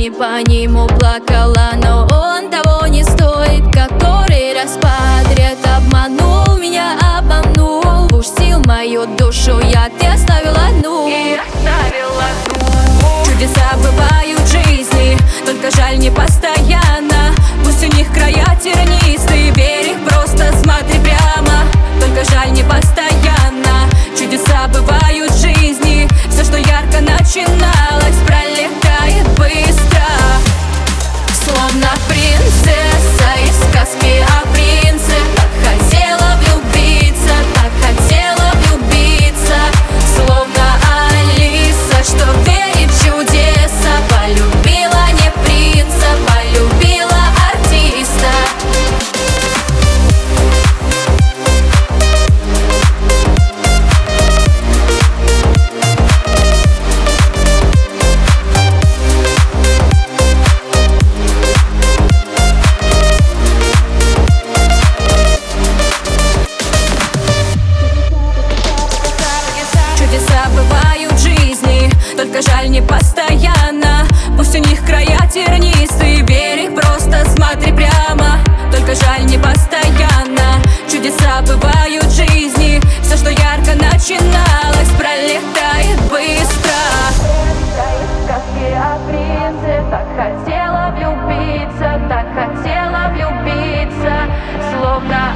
слезами по нему плакала, но он того не стоит. Который раз подряд обманул меня, обманул. Пустил мою душу, я ты оставил одну. И оставил одну. Чудеса бывают в жизни, только жаль не постоянно. Пусть у них края тернистые, берег просто смотри прямо. Только жаль не постоянно. Чудеса бывают в жизни, все, что ярко начиналось, пролетает быстро. Словно принцесса из сказки о принце. Так хотела влюбиться, так хотела влюбиться. Словно Алиса, что верит в чудеса. Полюбила не принца, полюбила артиста. Чудеса бывают в жизни, только жаль не постоянно. Пусть у них края тернистые, берег просто смотри прямо. Только жаль не постоянно. Чудеса бывают в жизни, все, что ярко начиналось, пролетает быстро. Сказки о принце, так хотела влюбиться, так хотела влюбиться. Словно